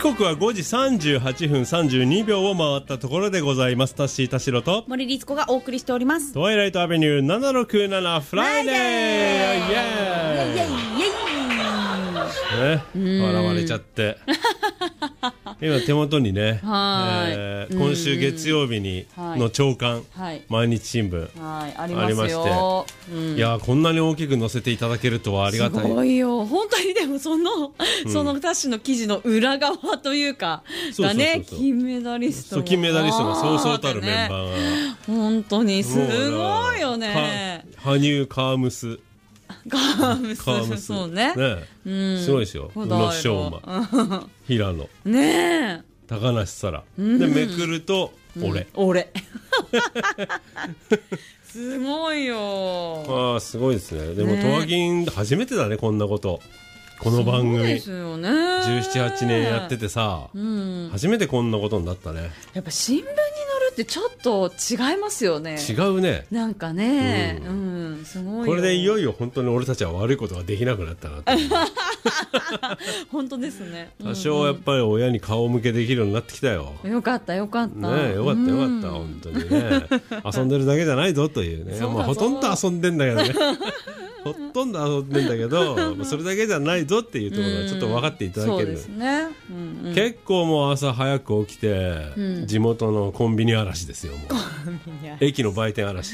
刻は5時38分32秒を回ったところでございます。タッシー田代と森律子がお送りしております。 トワイライトアベニュー767フライデー、イエーイ、ね、笑われちゃって今手元にね、今週月曜日にの朝刊、毎日新聞ありまして、いやこんなに大きく載せていただけるとはありがたい。 すごいよ本当に。でもそのタッシュの記事の裏側というかがね、金メダリストがそうそうたるメンバーが本当にすごいよね。 羽生カームスそうね、 すごいですよ。宇野昌磨、平野、 ねえ、 高梨沙羅でめくると俺すごいよ。 すごいですね。でもトワギン初めてだね、こんなこと。この番組ですよね、 17、8年やっててさ、初めてこんなことになったね。 やっぱ新聞に載るってちょっと違いますよね。 違うね、 なんかね、すごいよ。これでいよいよ本当に俺たちは悪いことができなくなったなって本当ですね。 多少やっぱり親に顔向けできるようになってきたよ。 よかったね、よかった本当にね遊んでるだけじゃないぞというね。ほとんど遊んでんだけどねほとんど遊んでんだけどそれだけじゃないぞっていうところはちょっと分かっていただける。 そうですね、 結構もう朝早く起きて、地元のコンビニ嵐ですよ。もう駅の売店嵐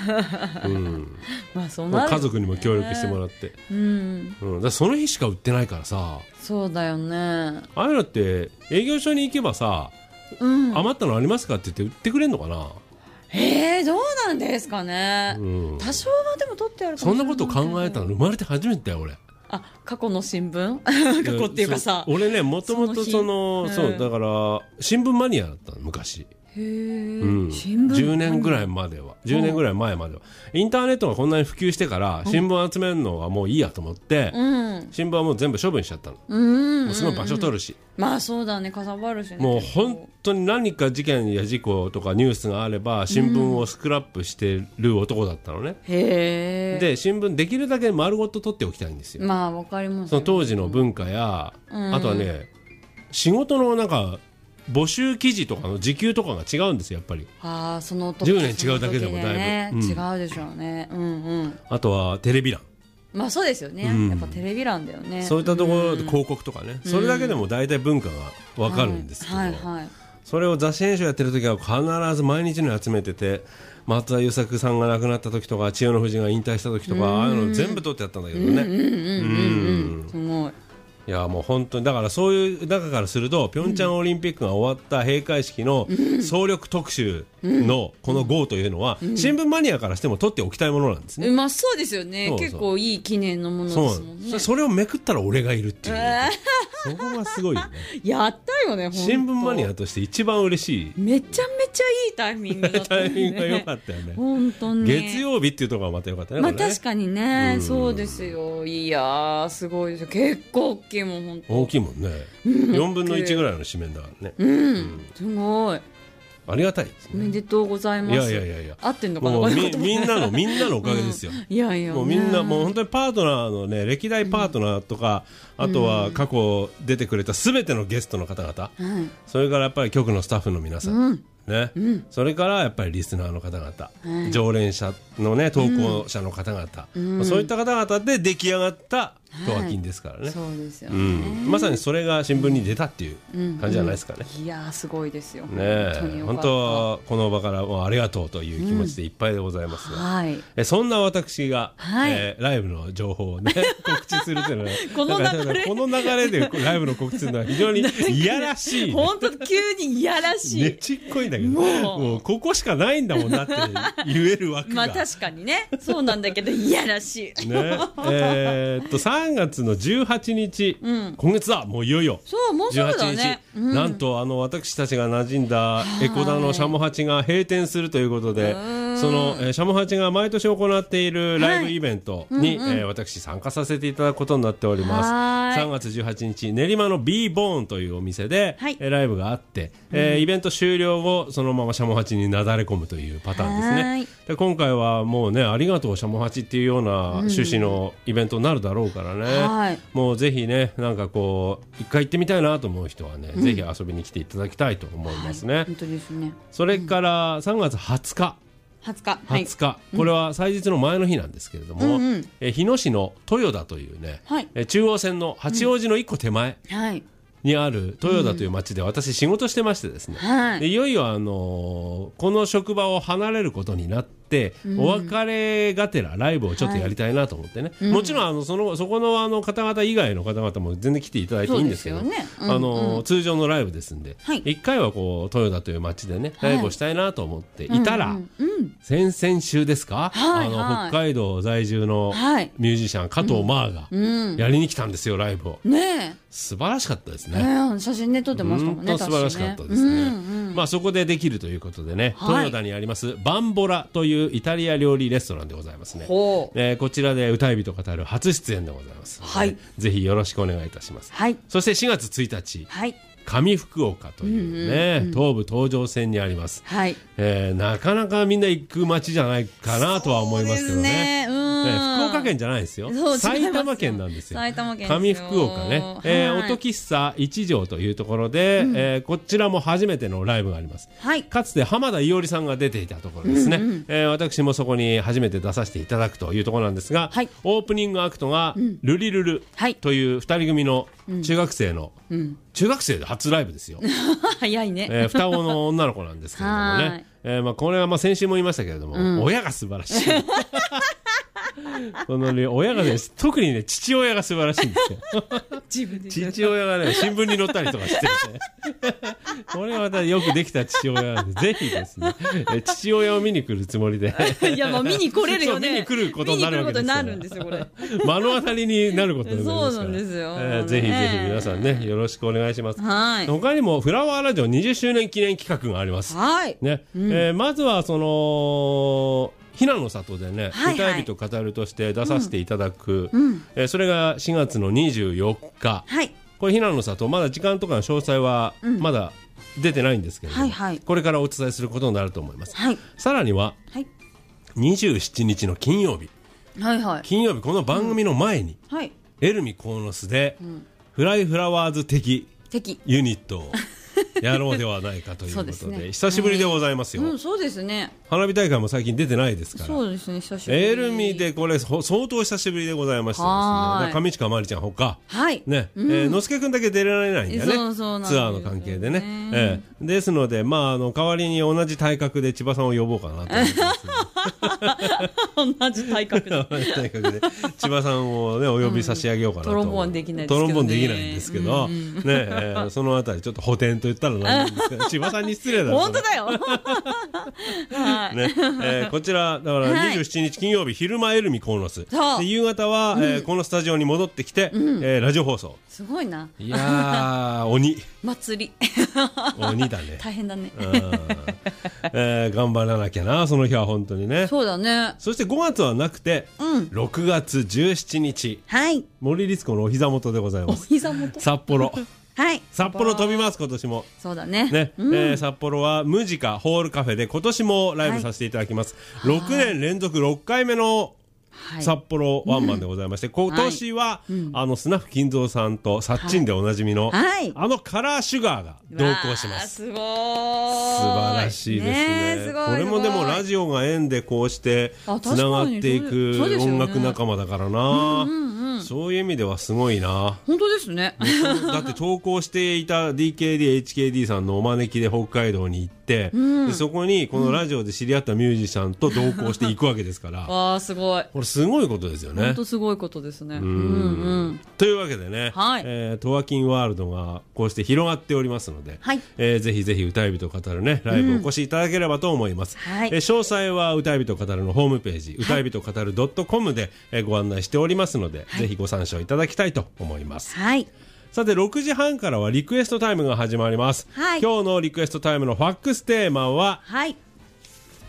家族にも協力してもらって、だその日しか売ってないからさ。 そうだよね。 ああいうのって営業所に行けばさ、余ったのありますかって言って売ってくれんのかな。 どうなんですかね、多少はでも取ってあるかもしれない。 そんなこと考えたの生まれて初めてだよ俺。 過去の新聞過去っていうかさ、 俺ねもともとそうだから新聞マニアだったの昔。10年ぐらい前まではインターネットがこんなに普及してから新聞集めるのはもういいやと思って、新聞はもう全部処分しちゃったの。もうすごい場所取るし、 まあそうだね、かさばるしね。 もう本当に何か事件や事故とかニュースがあれば新聞をスクラップしてる男だったのね。で新聞できるだけ丸ごと取っておきたいんですよ。 まあわかります、 その当時の文化や、あとはね仕事のなんか募集記事とかの時給とかが違うんですよやっぱり。 その時 10年違うだけでもだいぶ、 違うでしょうね。 あとはテレビ欄、 まあそうですよね、やっぱテレビ欄だよね。 そういったところで広告とかね、それだけでも大体文化が分かるんですけど、それを雑誌編集やってる時は必ず毎日のように集めてて、松田優作さんが亡くなった時とか千代の富士が引退した時とか、ああいうの全部撮ってやったんだけどね。 すごい。 いやもう本当にだからそういう中からするとピョンチャンオリンピックが終わった閉会式の総力特集のこの号というのは新聞マニアからしても取っておきたいものなんですね。 まあそうですよね。結構いい記念のものですもんね。 それをめくったら俺がいるっていう、そこがすごいよね。 やったよね。 新聞マニアとして一番嬉しい。 めちゃめちゃいいタイミングだったね。 タイミングが良かったよね。 本当に月曜日っていうところがまた良かったね。 まあ確かにね、そうですよ。いやーすごいですよ。結構大きいもん本当。 大きいもんね。4分の1ぐらいの紙面だからね。 すごい。 ありがたいですね。 おめでとうございます。 いや合ってんのかな。 みんなのおかげですよ。 いやいや、 もうみんなもう本当にパートナーのね、歴代パートナーとか、あとは過去出てくれたすべてのゲストの方々、それからやっぱり局のスタッフの皆さん、ね、それからやっぱりリスナーの方々、常連者のね投稿者の方々、そういった方々で出来上がったトワキンですからね。 そうですよね。 まさにそれが新聞に出たっていう感じじゃないですかね。 いやすごいですよ。 本当はこの場からもうありがとうという気持ちでいっぱいでございますが、そんな私がライブの情報をね告知するというのはこの流れでライブの告知するのは非常にいやらしい。 本当急にいやらしい。 ねちっこいんだけど、もうここしかないんだもんなって言える枠が。 まあ確かにね、そうなんだけどいやらしい。 ね、3月の18日、今月だ、もういよいよ。 そうもうすぐだね。 なんと私たちが馴染んだエコダのシャモハチが閉店するということで、 その、シャモハチが毎年行っているライブイベントに、私参加させていただくことになっております。3月18日練馬の B ボーンというお店で、ライブがあって、イベント終了後そのままシャモハチになだれ込むというパターンですね。で今回はもうね、ありがとうシャモハチっていうような趣旨のイベントになるだろうからね、もうぜひね、なんかこう一回行ってみたいなと思う人はね、ぜひ遊びに来ていただきたいと思いますね。 本当ですね。 それから3月20日、これは祭日の前の日なんですけれども、日野市の豊田というね、中央線の八王子の一個手前にある豊田という町で私仕事してましてですね、でいよいよこの職場を離れることになって、お別れがてらライブをちょっとやりたいなと思ってね、もちろんそこの方々以外の方々も全然来ていただいていいんですけど、通常のライブですんで、1回はこう豊田という町でねライブをしたいなと思っていたら、先々週ですか、北海道在住のミュージシャン加藤真亜がやりに来たんですよ、ライブを。素晴らしかったですね。 写真ね撮ってましたもんね。 素晴らしかったですね。まあそこでできるということでね、豊田にありますバンボラというイタリア料理レストランでございますね。こちらで歌い人語る初出演でございます。ぜひよろしくお願いいたします。そして4月1日、上福岡というね、東武東上線にあります。なかなかみんな行く街じゃないかなとは思いますけどね。福岡県じゃないですよ。埼玉県なんですよ。上福岡ね、音喫茶一条というところで、こちらも初めてのライブがあります。かつて浜田伊織さんが出ていたところですね。私もそこに初めて出させていただくというところなんですが、オープニングアクトがルリルルという2人組の中学生の、中学生で初ライブですよ。 早いね。 双子の女の子なんですけれどもね、これは先週も言いましたけれども、親が素晴らしい。このね、親がね、特にね、父親が素晴らしいんですよ。父親がね、新聞に載ったりとかしてて、これはまたよくできた父親なんで、ぜひですね、父親を見に来るつもりで。 いや、まあ見に来れるよね。 見に来ることになるわけですよ。 見に来ることになるんですよ、これ。 目の当たりになることになりますから。 そうなんですよ。 ぜひぜひ皆さんね、よろしくお願いします。他にもフラワーラジオ20周年記念企画があります。ね、まずはそのひなの里でね、歌い人語るとして出させていただく、それが4月の24日、これひなの里、まだ時間とかの詳細はまだ出てないんですけれども、これからお伝えすることになると思います。さらには、27日の金曜日、金曜日この番組の前に、エルミコーノスで、フライフラワーズ的ユニットをやろうではないかということで、久しぶりでございますよ。 そうですね。 花火大会も最近出てないですから。 そうですね、久しぶり。 エルミでこれ相当久しぶりでございましてですね。上近まりちゃんほか、ね、のすけくんだけ出られないんだよね。ツアーの関係でね。ですので、まあ代わりに同じ体格で千葉さんを呼ぼうかなと思ってます。 同じ体格で千葉さんをねお呼び差し上げようかなと。 トロンボーンできないですけどね。 トロンボーンできないんですけど、ね、そのあたりちょっと補填と言ったらなんですけど、千葉さんに失礼だろ。 本当だよ。 こちらだから27日金曜日昼間エルミコーノスで、夕方はこのスタジオに戻ってきてラジオ放送。 すごいな。 いや鬼祭り鬼だね。 大変だね。 頑張らなきゃな、その日は本当にね。 そうだね。 そして5月はなくて6月17日、森律子のお膝元でございます。 お膝元、 札幌。札幌飛びます、今年も。 そうだね。 札幌はムジカホールカフェで今年もライブさせていただきます。6年連続6回目の札幌ワンマンでございまして、今年はスナフ金蔵さんとサッチンでおなじみのカラーシュガーが同行します。 すごい、素晴らしいですね。これもでもラジオが縁でこうしてつながっていく音楽仲間だからな。そういう意味ではすごいな。 本当ですね。 だって投稿していた DKD、HKD さんのお招きで北海道に行って、でそこにこのラジオで知り合ったミュージシャンと同行していくわけですから。 ああ、すごい。 これすごいことですよね。 本当すごいことですね。 というわけでね、トワキンワールドがこうして広がっておりますので、ぜひぜひ歌い人語るねライブお越しいただければと思います。詳細は歌い人語るのホームページ、歌い人語る .com でご案内しておりますので、ぜひご参照いただきたいと思います。さて6時半からはリクエストタイムが始まります。今日のリクエストタイムのファックステーマは、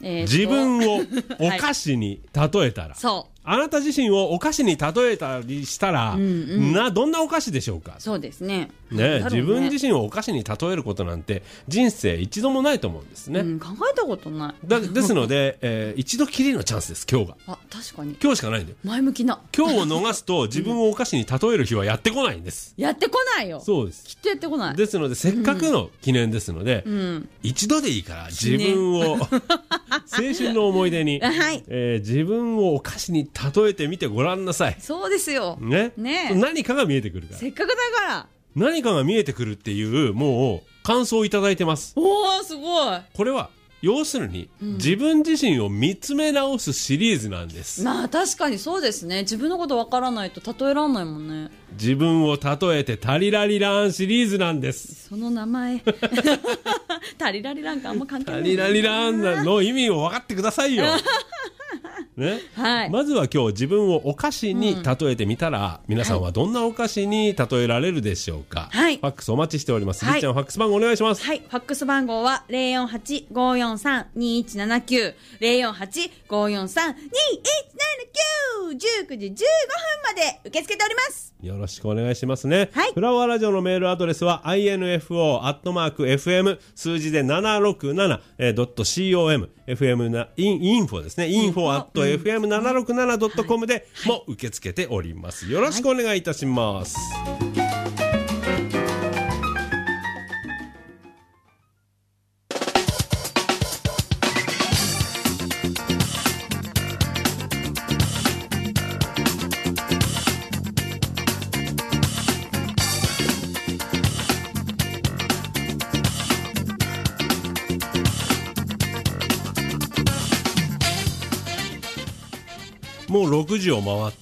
自分をお菓子に例えたら、 そうあなた自身をお菓子に例えたりしたら、どんなお菓子でしょうか。 そうですね。 自分自身をお菓子に例えることなんて人生一度もないと思うんですね。 考えたことない。 ですので、一度きりのチャンスです、今日が。 確かに。 今日しかないんだよ。 前向きな。 今日を逃すと自分をお菓子に例える日はやってこないんです。 やってこないよ。 そうです。 きっとやってこない。 ですので、せっかくの記念ですので、一度でいいから自分を青春の思い出に、自分をお菓子に例えてみてごらんなさい。 そうですよ。 ね。何かが見えてくるから。 せっかくだから。 何かが見えてくるっていうもう感想をいただいてます。 おー、すごい。 これは要するに、自分自身を見つめ直すシリーズなんです。 確かにそうですね。自分のことわからないと例えらんないもんね。 自分を例えてタリラリランシリーズなんです。 その名前タリラリランかあんま関係ない。 タリラリランの意味を分かってくださいよね。まずは今日自分をお菓子に例えてみたら、皆さんはどんなお菓子に例えられるでしょうか。ファックスお待ちしております。りっちゃん、ファックス番号お願いします。 ファックス番号は 048-543-2179 048-543-2179 19時15分まで受け付けております。 よろしくお願いしますね。フラワーラジオのメールアドレスは info@fm 数字で 767.com FM なインフォですね。info@fm767.com でも受け付けております。よろしくお願いいたします。もう6時を回って、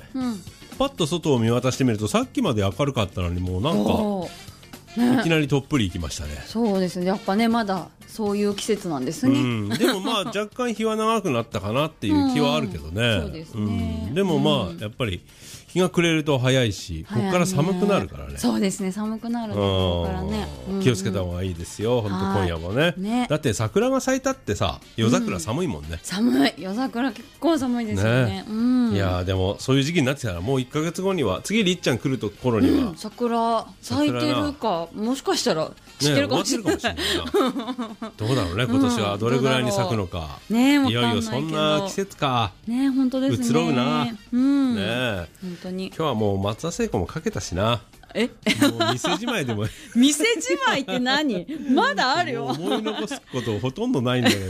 パッと外を見渡してみると、さっきまで明るかったのにもうなんかいきなりとっぷりいきましたね。 そうですね。やっぱね、まだそういう季節なんですね。 でもまあ若干日は長くなったかなっていう気はあるけどね。 そうですね。 でもまあやっぱり日が暮れると早いし、ここから寒くなるからね。 そうですね。寒くなるからね。 気をつけた方がいいですよ。本当今夜もね。だって桜が咲いたってさ、夜桜寒いもんね。 寒い。夜桜結構寒いですよね。 いやでもそういう時期になってたらもう1ヶ月後には、次りっちゃん来ると頃には桜咲いてるか、もしかしたら知ってるかもしれない。どうだろうね、今年はどれぐらいに咲くのか。いよいよそんな季節か。 ね、本当ですね。 移ろうな。 ね、本当に。 今日はもう松田聖子もかけたしな。もう店じまいでも店じまいって何？まだあるよ。 思い残すことほとんどないんだけ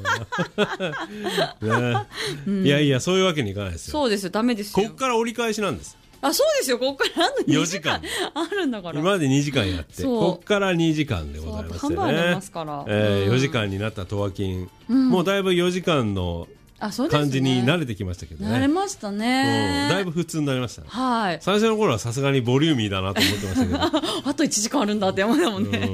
ど、いやいや、そういうわけにいかないですよ。 そうですよ、ダメですよ。 こっから折り返しなんです。 そうですよ、こっから2時間あるんだから。 今まで2時間やって、こっから2時間でございますよね。4時間になったとわ金、もうだいぶ4時間の感じに慣れてきましたけどね。 慣れましたね。 だいぶ普通になりましたね。最初の頃はさすがにボリューミーだなと思ってましたけどあと1時間あるんだって思ったもんね。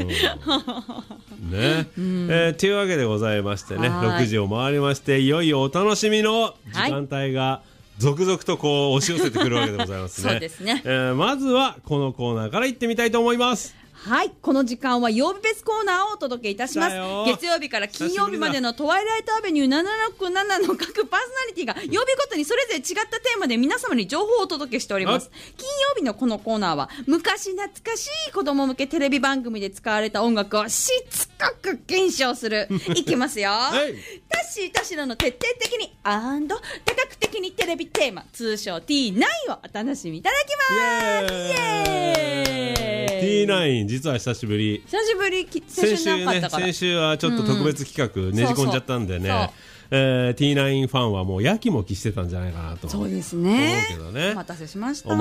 というわけでございましてね、6時を回りまして、いよいよお楽しみの時間帯が続々とこう押し寄せてくるわけでございますね。 そうですね。 まずはこのコーナーから行ってみたいと思います。 はい、この時間は曜日別コーナーをお届けいたします。月曜日から金曜日までのトワイライトアベニュー767の各パーソナリティが曜日ごとにそれぞれ違ったテーマで皆様に情報をお届けしております。金曜日のこのコーナーは昔懐かしい子供向けテレビ番組で使われた音楽をしつこく検証する。いきますよ。タッシー田代の徹底的に多角的にテレビテーマ、通称 T9 をお楽しみいただきます。イエーイ。 T9 実は久しぶり。 先週なかったから。 先週はちょっと特別企画ねじ込んじゃったんでね。T9 ファンはもうやきもきしてたんじゃないかなと思うけどね。 お待たせしました。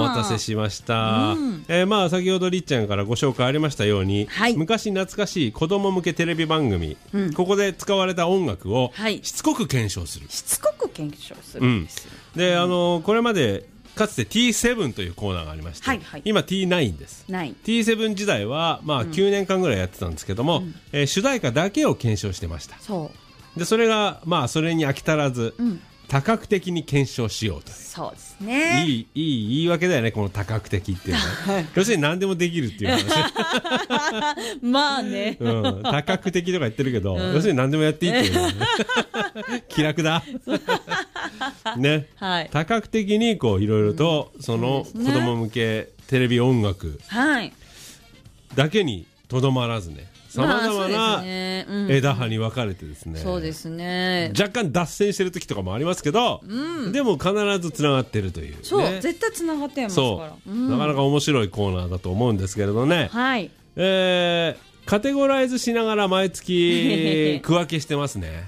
まあ先ほどりっちゃんからご紹介ありましたように、昔懐かしい子供向けテレビ番組、ここで使われた音楽をしつこく検証する。で、これまでかつて T7 というコーナーがありまして、今 T9 です。T7 時代はまあ9年間ぐらいやってたんですけども、主題歌だけを検証してました。でそれがまあそれに飽き足らず、 多角的に検証しようと。 そうですね。 いい言い訳だよね、この多角的っていうのは。要するに何でもできるっていう話。 まあね、 多角的とか言ってるけど、要するに何でもやっていいっていう、ね、気楽だ。ね、 はい、 多角的にこういろいろとその子供向けテレビ音楽だけにとどまらずね、さまざまな枝葉に分かれてですね、 そうですね、 若干脱線してる時とかもありますけど、でも必ずつながってるという、ね、 そう絶対つながってますから、 なかなか面白いコーナーだと思うんですけれどね、 はい、 カテゴライズしながら毎月区分けしてますね。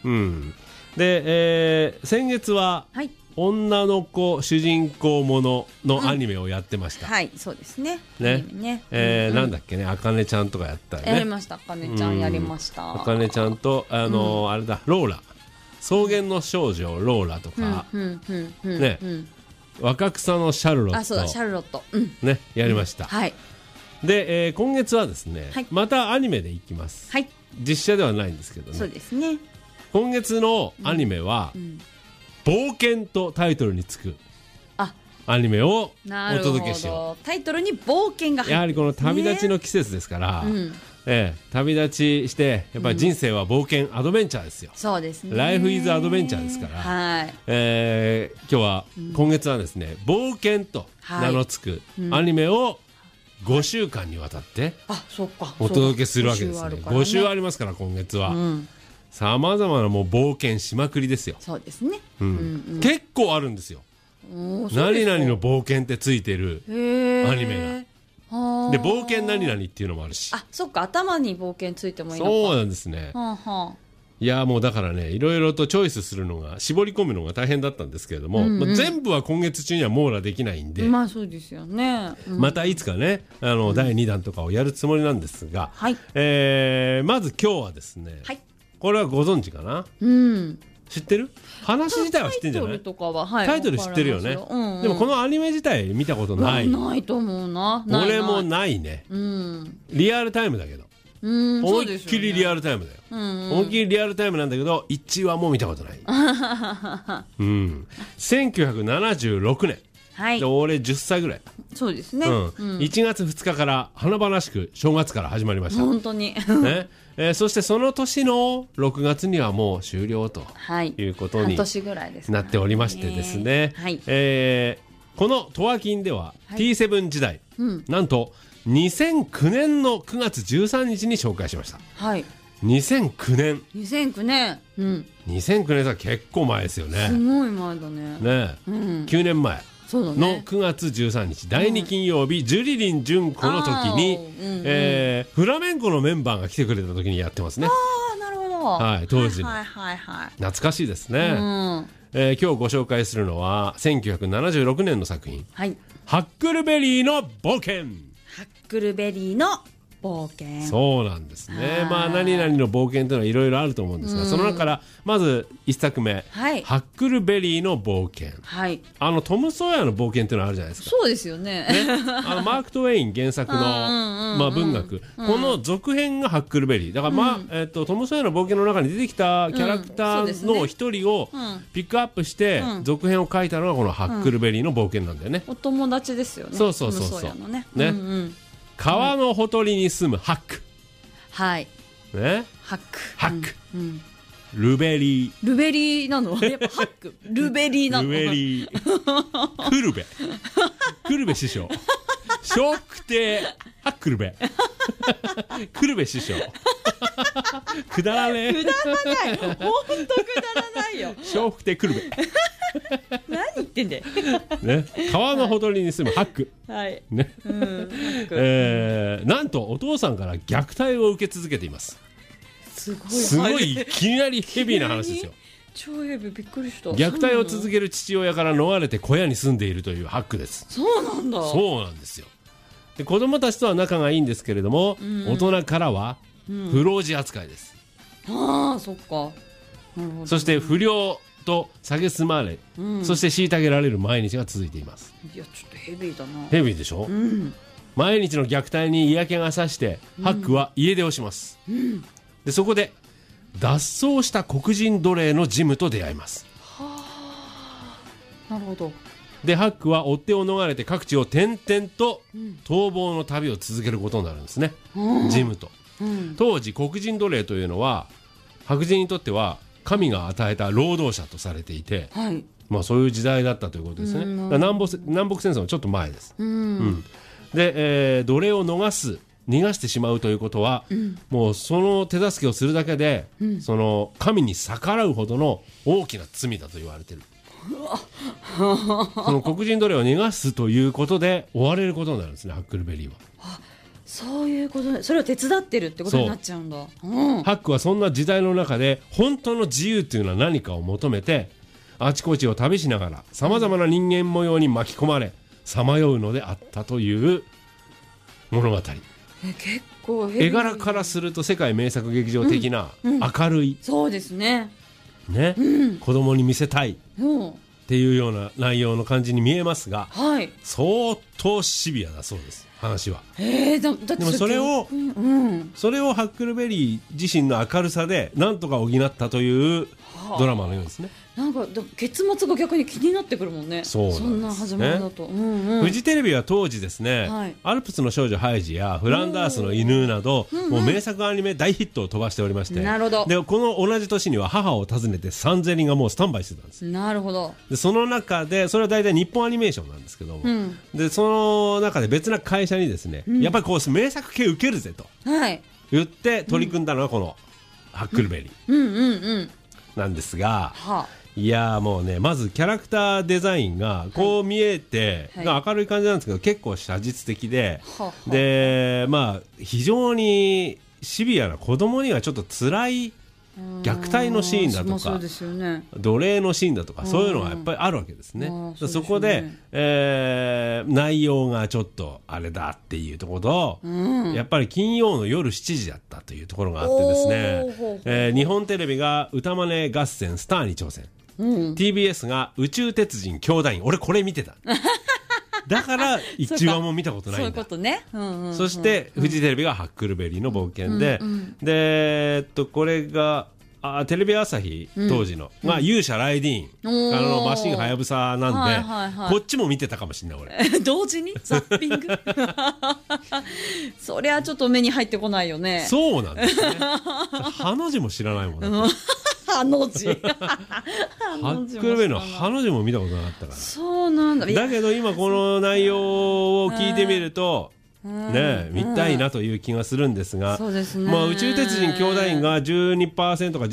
で、先月は、はい、女の子主人公もののアニメをやってました。 はい、そうですね。 なんだっけね、あかねちゃんとかやったよね。 やりました。あかねちゃんやりました。 あかねちゃんとあれだ、ローラ、草原の少女ローラとかね、若草のシャルロット、 あ、そうだ、シャルロット、 ね、やりました。はい。で、今月はですね、またアニメでいきます。はい。実写ではないんですけどね。 そうですね。 今月のアニメは、冒険とタイトルにつくアニメをお届けしよう。 タイトルに冒険が入って、 やはりこの旅立ちの季節ですから、旅立ちしてやっぱり人生は冒険、アドベンチャーですよ。 そうですね。 ライフイズアドベンチャーですから、はい、今月はですね、冒険と名のつくアニメを5週間にわたってお届けするわけですね。5週ありますから、今月は。さまざまなもう冒険しまくりですよ。 そうですね。 結構あるんですよ。何々の冒険ってついてるアニメが。で、冒険何々っていうのもあるし。 あ、そっか、頭に冒険ついてもいいのか。 そうなんですね。いや、もうだからね、いろいろとチョイスするのが、絞り込むのが大変だったんですけれども、全部は今月中には網羅できないんで、 まあそうですよね。 またいつかね、第2弾とかをやるつもりなんですが、まず今日はですね、これはご存知かな？知ってる？話自体は知ってんじゃない？タイトル知ってるよね。でもこのアニメ自体見たことない。 ないと思うな。 俺もないね。リアルタイムだけど。思いっきりリアルタイムだよ。思いっきりリアルタイムなんだけど、1話も見たことない。1976年。で、俺10歳ぐらい。 そうですね。 1月2日から華々しく正月から始まりました。 本当に。 そしてその年の6月にはもう終了ということになっておりましてですね、このトワキンでは T7 時代、なんと2009年の9月13日に紹介しました。2009年。2009年は結構前ですよね。 すごい前だね。 9年前の9月13日、第2金曜日、ジュリリン純子の時に、フラメンコのメンバーが来てくれた時にやってますね。 なるほど。 はい、当時の懐かしいですね。今日ご紹介するのは1976年の作品、ハックルベリーの冒険。 ハックルベリーの冒険。 そうなんですね。まあ何々の冒険というのはいろいろあると思うんですが、その中からまず一作目、ハックルベリーの冒険。トム・ソーヤの冒険というのあるじゃないですか。 そうですよね。 マーク・トウェイン原作の文学、この続編がハックルベリーだから、トム・ソーヤの冒険の中に出てきたキャラクターの一人をピックアップして続編を書いたのがこのハックルベリーの冒険なんだよね。 お友達ですよね。 そうそうそうそうね。川のほとりに住むハック。 はい。 ね。 ハック。 ハック。ルベリー。 ルベリーなの？やっぱハック。ルベリーなの？ ルベリー。クルベ。クルベ師匠。笑福亭ハックルベ。クルベ師匠。くだらねえ。 くだらない。ほんとくだらないよ。 笑福亭クルベ。 何言ってんだよ。 ね、川のほとりに住むハック。ね。なんとお父さんから虐待を受け続けています。すごいいきなりヘビーな話ですよ。 超ヘビー、びっくりした。 虐待を続ける父親から逃れて小屋に住んでいるというハックです。 そうなんだ。 そうなんですよ。で、子供たちとは仲がいいんですけれども、大人からは不老児扱いです。 ああ、そっか。なるほど。 そして不良と蔑まれ、そして虐げられる毎日が続いています。 いや、ちょっとヘビーだな。 ヘビーでしょ。毎日の虐待に嫌気がさして、ハックは家出をします。で、そこで脱走した黒人奴隷のジムと出会います。 なるほど。 でハックは追っ手を逃れて各地を転々と逃亡の旅を続けることになるんですね、ジムと。当時黒人奴隷というのは白人にとっては神が与えた労働者とされていて、はい、まあ、そういう時代だったということですね。南北戦争のちょっと前です。で、奴隷を逃がしてしまうということは、もうその手助けをするだけで、その神に逆らうほどの大きな罪だと言われている。その黒人奴隷を逃がすということで追われることになるんですね、ハックルベリーは。 そういうことで、それを手伝ってるってことになっちゃうんだ。 ハックはそんな時代の中で本当の自由というのは何かを求めてあちこちを旅しながらさまざまな人間模様に巻き込まれさまようのであったという物語。 結構絵柄からすると世界名作劇場的な明るい、 そうですね、 子供に見せたいっていうような内容の感じに見えますが、相当シビアだそうです、話は。でもそれをハックルベリー自身の明るさでなんとか補ったというドラマのようですね。 なんか結末が逆に気になってくるもんね。そんな始まりだと、 フジテレビは当時ですね、アルプスの少女ハイジやフランダースの犬など、もう名作アニメ大ヒットを飛ばしておりまして、 なるほど。 でこの同じ年には母を訪ねてサンゼリがもうスタンバイしてたんです。 なるほど。 でその中でそれは大体日本アニメーションなんですけども、でその中で別な会社にですね、やっぱりこう名作系受けるぜと言って取り組んだのがこのハックルベリーなんですが、いやもうね、まずキャラクターデザインがこう見えて、明るい感じなんですけど結構写実的で、でまあ非常にシビアな子供にはちょっと辛い虐待のシーンだとか、奴隷のシーンだとか、そういうのがやっぱりあるわけですね。そこで、内容がちょっとあれだっていうところと、やっぱり金曜の夜7時だったというところがあってですね、日本テレビが歌マネ合戦スターに挑戦、TBS が宇宙鉄人兄弟員、俺これ見てただから一話も見たことないんだ。 そういうことね。 そしてフジテレビがハックルベリーの冒険で、でこれがテレビ朝日当時の、勇者ライディーン、マシンはやぶさなんで、こっちも見てたかもしれない俺同時にザッピングそりゃちょっと目に入ってこないよね。 そうなんですねハの字も知らないもんねハの字ハックルベリーのハの字も見たことなかったから。 そうなんだ。 だけど今この内容を聞いてみるとね、見たいなという気がするんですが、まあ、宇宙鉄人兄弟員が 12% か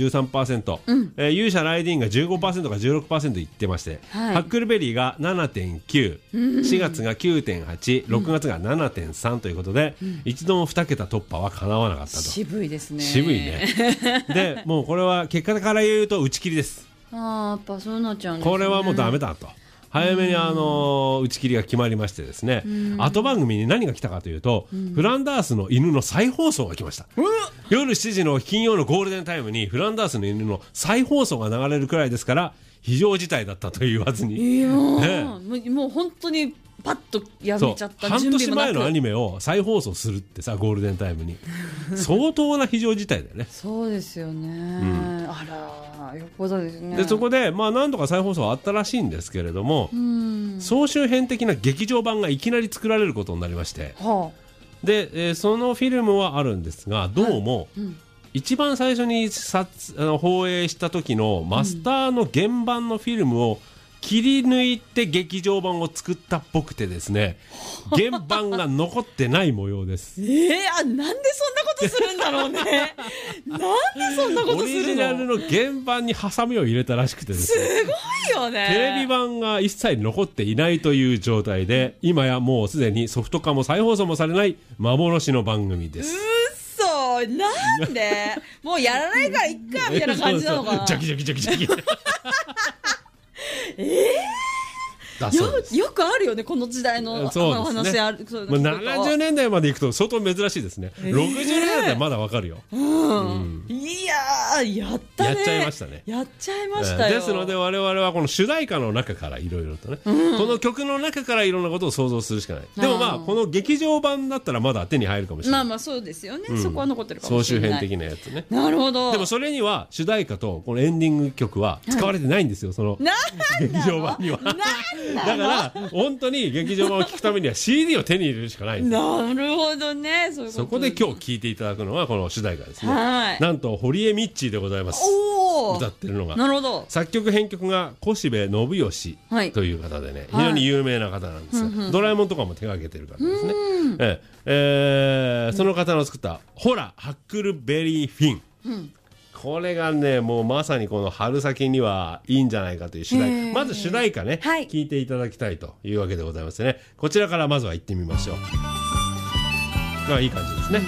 13%、勇者ライディーンが 15% か 16% いってまして、ハックルベリーが 7.9、4月が 9.8、6月が 7.3 ということで、一度も2桁突破はかなわなかったと。 渋いですね。 渋いねでもうこれは結果から言うと打ち切りです。 やっぱそうなっちゃうんですね。 これはもうダメだと早めに打ち切りが決まりましてですね、後番組に何が来たかというと、フランダースの犬の再放送が来ました。夜7時の金曜のゴールデンタイムにフランダースの犬の再放送が流れるくらいですから非常事態だったと言わずに、 もう本当にパッとやめちゃった。 半年前のアニメを再放送するってさ、ゴールデンタイムに相当な非常事態だよねそうですよね、あらよっぽどですね。 でそこで、何度か再放送あったらしいんですけれども、総集編的な劇場版がいきなり作られることになりまして、で、そのフィルムはあるんですが、どうも、一番最初に放映した時のマスターの原版のフィルムを切り抜いて劇場版を作ったっぽくてですね、原版が残ってない模様ですなんでそんなことするんだろうねなんでそんなことするの。 オリジナルの原版にハサミを入れたらしくてですね、 すごいよね。 テレビ版が一切残っていないという状態で、今やもうすでにソフト化も再放送もされない幻の番組です。 なんでもうやらないからいっかみたいな感じなのかなジャキジャキジャキジャキだそうです。 よくあるよね、この時代のそうですね。 話ある。 もう70年代まで行くと相当珍しいですね。60年代はまだわかるよ。 いやー、やったね。 やっちゃいましたね。 やっちゃいましたよ。 ですので我々はこの主題歌の中からいろいろとね、この曲の中からいろんなことを想像するしかない。でもまあこの劇場版だったらまだ手に入るかもしれない。 まあそうですよね。そこは残ってるかもしれない。 総集編的なやつね。 なるほど。 でもそれには主題歌とこのエンディング曲は使われてないんですよ、その劇場版には。だから本当に劇場版を聴くためには CD を手に入れるしかないんですよ。 なるほどね。そういうこと。 そこで今日聴いていただくのはこの主題歌ですね。 はい。 なんと堀江ミッチーでございます。歌ってるのが。 なるほど。 作曲編曲が小柴信義という方でね、非常に有名な方なんですよ。ドラえもんとかも手掛けてる方ですね。その方の作ったほらハックルベリーフィン。これがね、もうまさにこの春先にはいいんじゃないかという主題歌。まず主題歌ね、聞いていただきたいというわけでございますね。こちらからまずは行ってみましょう。いい感じですね。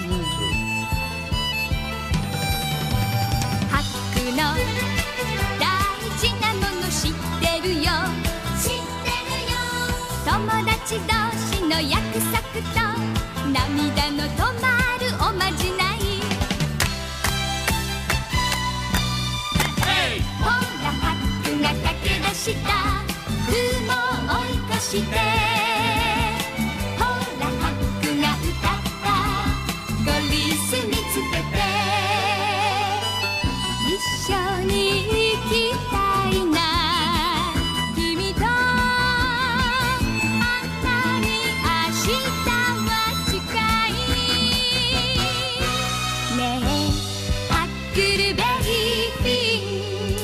ハックの大事なもの知ってるよ、知ってるよ、友達同士の約束と涙の止まるおまじない。ほらハックが駆け出した雲を追い越して、ほらハックが歌ったゴリス見つけて、一緒に行きたいな君と、あんなに明日は近いねえハックルベリーフィン。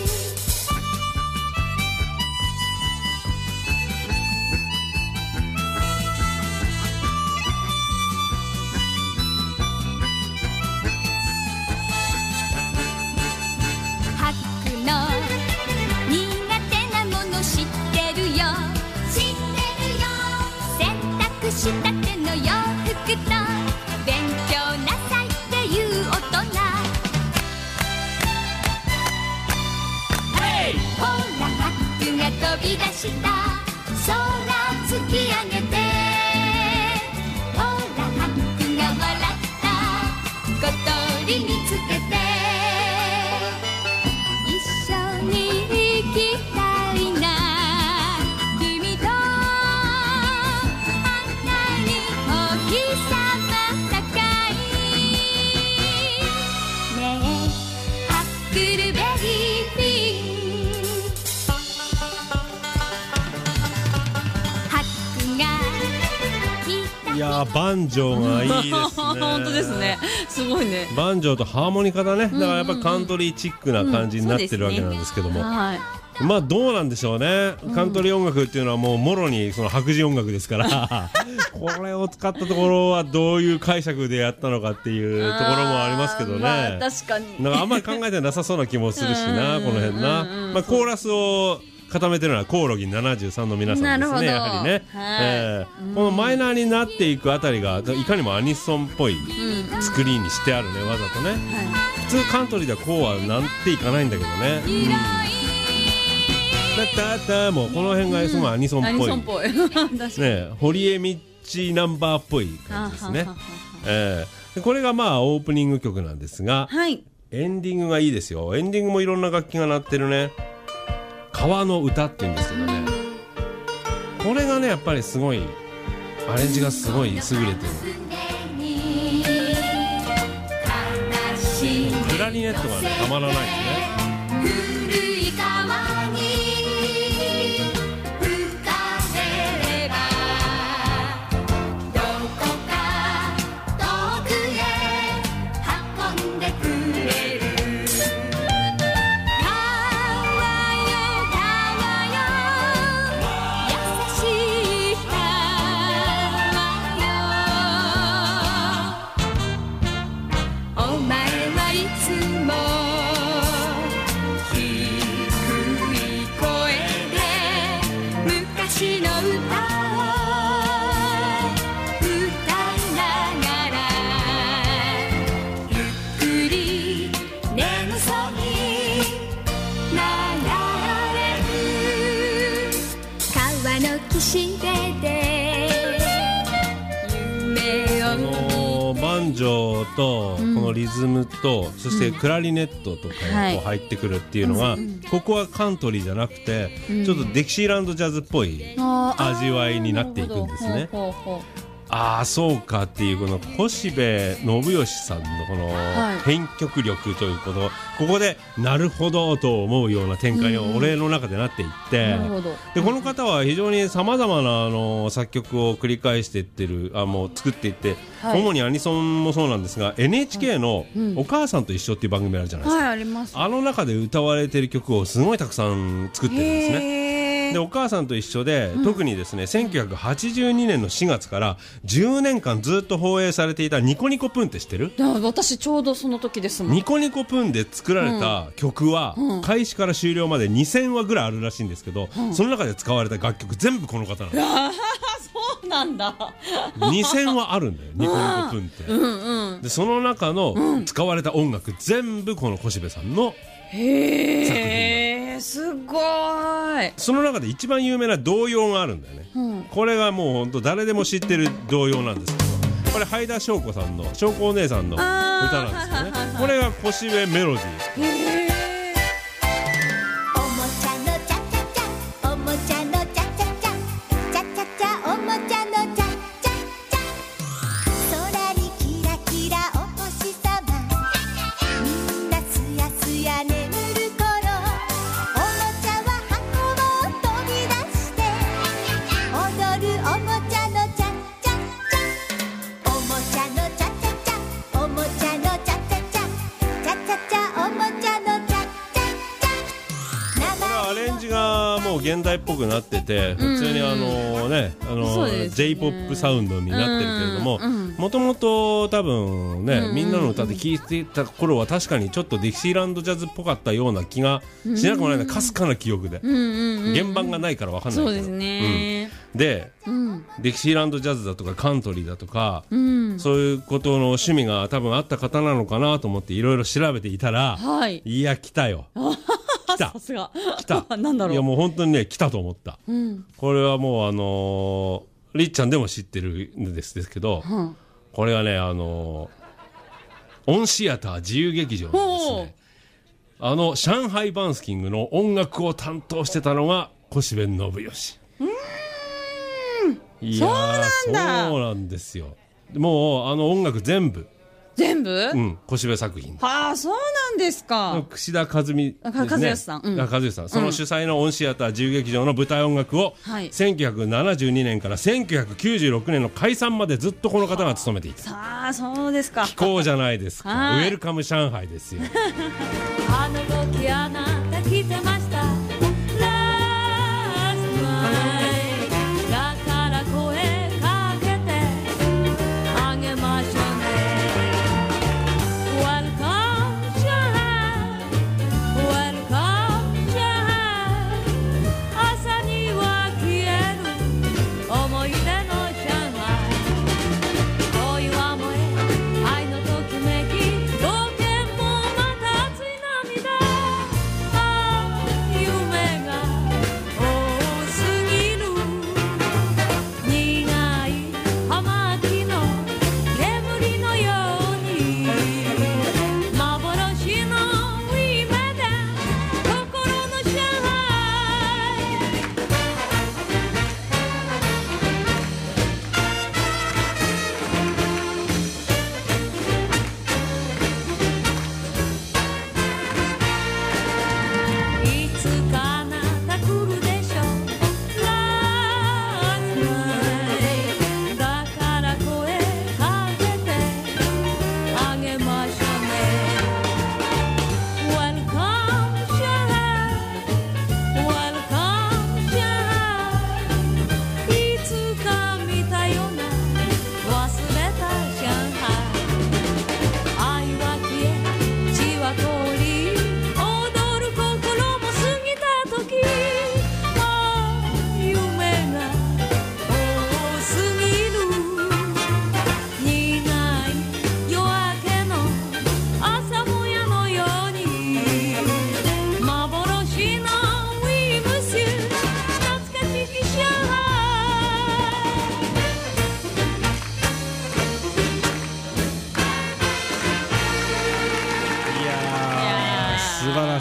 ハックの苦手なもの知ってるよ、知ってるよ、洗濯したての洋服と勉強なさいっていう大人。ほらハックが飛び出した空突き上げて、ほらハックが笑った小鳥見つけて、一緒に行きたいな君と、あんなにお日様高いねえハックルベリーフィン。ハックが来た、 いやー、バンジョーがいいですね。 本当ですね。すごいね。 バンジョーとハーモニカだね。だからやっぱりカントリーチックな感じになってるわけなんですけども、 はい。 まあどうなんでしょうね。カントリー音楽っていうのはもうもろにその白人音楽ですからこれを使ったところはどういう解釈でやったのかっていうところもありますけどね。 まあ確かに。 なんかあんまり考えてなさそうな気もするしな、この辺な。まあコーラスを固めてるのはコオロギ73の皆さんですね、やはりね。このマイナーになっていくあたりがいかにもアニソンっぽい作りにしてあるね、わざとね。普通カントリーではこうはなんていかないんだけどね。もうこの辺がすごいアニソンっぽい。 アニソンっぽい。 ね、堀江ミッチナンバーっぽい感じですね。これがまあオープニング曲なんですが、エンディングがいいですよ。エンディングもいろんな楽器が鳴ってるね。川の歌って言うんですけどね、これがねやっぱりすごいアレンジがすごい優れてる。クラリネットがねたまらないですね。 川のの岸辺で夢をバンジョーとこのリズムと、そしてクラリネットとかがこう入ってくるっていうのが、ここはカントリーじゃなくて、ちょっとデキシーランドジャズっぽい味わいになっていくんですね。ああそうかっていう、この越部信義さんのこの編曲力ということ、ここでなるほどと思うような展開に俺の中でなっていって、でこの方は非常にさまざまな作曲を繰り返していってる、もう作っていって、主にアニソンもそうなんですが、 NHK の「お母さんと一緒」っていう番組あるじゃないですか、 あります。 あの中で歌われてる曲をすごいたくさん作ってるんですね。でお母さんと一緒で、特にですね1982年の4月から10年間ずっと放映されていたニコニコプンって知ってる？ 私ちょうどその時ですもん。 ニコニコプンで作られた曲は、開始から終了まで2000話ぐらいあるらしいんですけど、その中で使われた楽曲全部この方なんです。 そうなんだ。 2000話あるんだよニコニコプンって、でその中の使われた音楽全部この越部さんのへー、すごい。 その中で一番有名な童謡があるんだよね、これがもう本当誰でも知ってる童謡なんですけど、これはいだしょうこさんの、しょうこお姉さんの歌なんですよね。これが越部メロディー。 おもちゃのチャチャチャ、おもちゃのチャチャチャ、チャチャチャおもちゃのチャチャチャ、空にキラキラお星さま、みんなすやすや眠る頃、おもちゃは箱を飛び出して踊るおもちゃのチャチャチャ、おもちゃのチャチャチャ、おもちゃのチャチャチャ、チャチャチャおもちゃのチャチャチャ。 これはアレンジがもう現代っぽくなってて、普通にJ-POP サウンドになってるけれども、もともと多分ね、みんなの歌で聴いていた頃は確かにちょっとディキシーランドジャズっぽかったような気がしなくもないな、かすかな記憶で、原版がないから分かんないけど、 そうですね、 で、ディキシーランドジャズだとかカントリーだとか、そういうことの趣味が多分あった方なのかなと思っていろいろ調べていたら、いや来たよ来たさすが来たなんだろう、 いやもう本当にね来たと思った、これはもうりっちゃんでも知ってるんですけど、これがねオンシアター自由劇場のですね、上海バンスキングの音楽を担当してたのが越部信義。いやーそうなんですよ。もう音楽全部越部作品。 はあ、そうなんですか。 櫛田和美ですね、 和義さん、 和義さん、その主催のオンシアター自由劇場の舞台音楽を、1972年から1996年の解散までずっとこの方が務めていた。 さあ、そうですか。 気候じゃないですか。ウェルカム上海ですよ。 あの時あなた来てました。だから声かけてあげましょうね。 Welcome Shanghai Welcome Shanghai 朝には消える思い出の上海。恋は燃え愛のときめき冒険もまた熱い涙。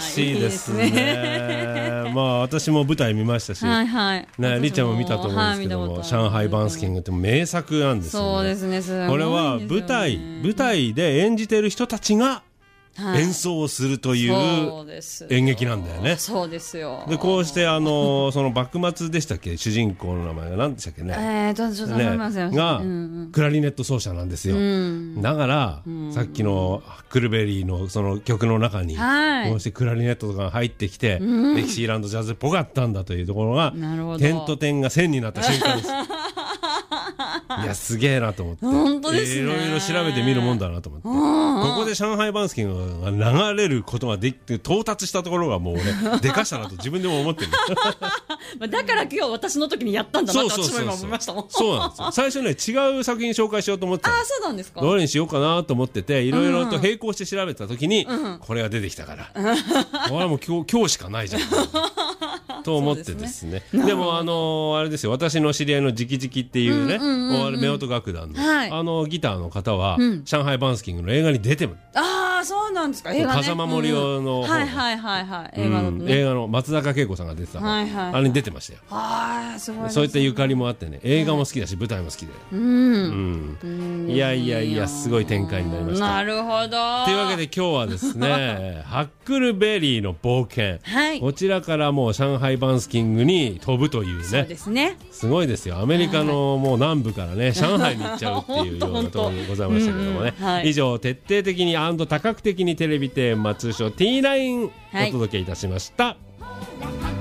しいですね。まあ私も舞台見ましたし、 はいはい、 ね、りっちゃんも見たと思うんですけども、上海バンスキングって名作なんですよね。 そうですね、すごいですよね。 これは舞台で演じている人たちが演奏をするという演劇なんだよね。 そうですよ。 でこうしてその幕末でしたっけ、主人公の名前が何でしたっけね。 ちょっと思いますよ。 がクラリネット奏者なんですよ。だからさっきのハックルベリーのその曲の中にこうしてクラリネットとかが入ってきて、レキシーランドジャズっぽかったんだというところが点と点が線になった瞬間です。いやすげえなと思って、 本当ですね、 いろいろ調べてみるもんだなと思って、ここで上海バンスキングが流れることができて到達したところがもう俺でかしたなと自分でも思ってる。 だから今日私の時にやったんだなと私も今思いましたもん。 そうなんですよ。最初ね違う作品紹介しようと思ってた。 そうなんですか。 どれにしようかなと思ってていろいろと並行して調べた時に、これが出てきたから、これはもう今日しかないじゃんと思ってですね。でもあれですよ、私の知り合いのジキジキっていうね、夫婦楽団のギターの方は上海バンスキングの映画に出てる。 そうなんですか。映画ね、 風間森生の映画の松坂慶子さんが出てた、あれに出てましたよ。そういったゆかりもあってね、映画も好きだし舞台も好きで、いやいやいやすごい展開になりました。 なるほど。 というわけで今日はですねハックルベリーの冒険、こちらからもう上海バンスキングに飛ぶというね。 そうですね、 すごいですよ。アメリカのもう南部からね上海に行っちゃうっていうようなところでございましたけどもね。以上徹底的に多角的にテレビテーマ通称 T9 お届けいたしました。